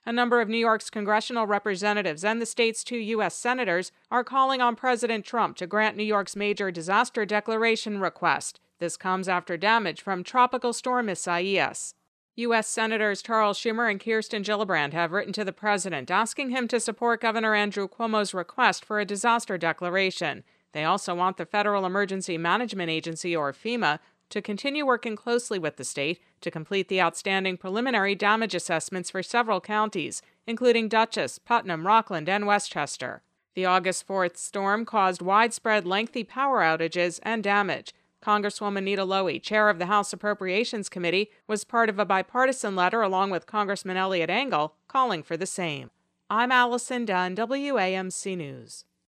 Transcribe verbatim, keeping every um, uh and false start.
A number of New York's congressional representatives and the state's two U S senators are calling on President Trump to grant New York's major disaster declaration request. This comes after damage from Tropical Storm Isaias. U S Senators Charles Schumer and Kirsten Gillibrand have written to the president asking him to support Governor Andrew Cuomo's request for a disaster declaration. They also want the Federal Emergency Management Agency, or FEMA, to continue working closely with the state to complete the outstanding preliminary damage assessments for several counties, including Dutchess, Putnam, Rockland, and Westchester. The August fourth storm caused widespread, lengthy power outages and damage. Congresswoman Nita Lowey, chair of the House Appropriations Committee, was part of a bipartisan letter along with Congressman Eliot Engel calling for the same. I'm Allison Dunn, W A M C News.